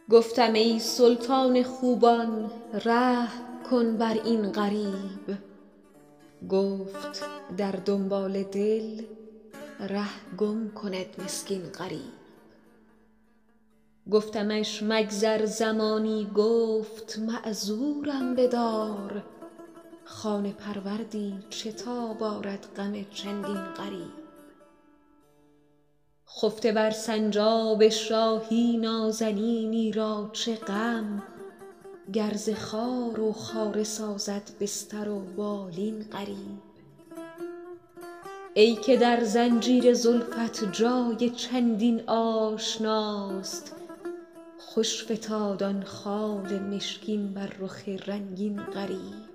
گفتم ای سلطان خوبان رحم کن بر این غریب. گفت در دنبال دل ره گم کند مسکین غریب. گفتمش مگذر زمانی، گفت معذورم بدار. خانه پروردی چه تاب آرد غم چندین غریب. خفته بر سنجاب شاهی نازنینی را چه غم. گر ز خار و خاره سازد بستر و بالین غریب. ای که در زنجیر زلفت جای چندین آشناست، خوش فتاد آن خال مشکین بر رخ رنگین غریب.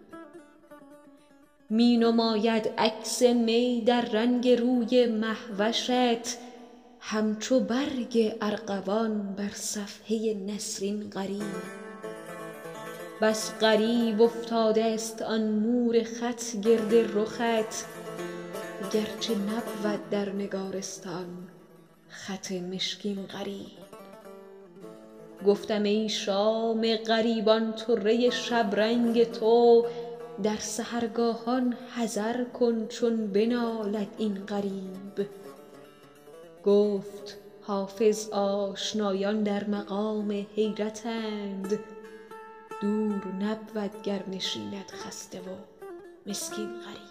می نماید عکس می در رنگ روی مهوشت، همچو برگ ارغوان بر صفحه نسرین غریب. بس غریب افتاده است آن مور خط گرد رخت، گرچه نبود در نگارستان خط مشکین غریب. گفتم ای شام غریبان طره شبرنگ تو، در سحرگاهان حذر کن چون بنالد این غریب. گفت حافظ آشنایان در مقام حیرتند، دور نبود گر نشیند خسته و مسکین غریب.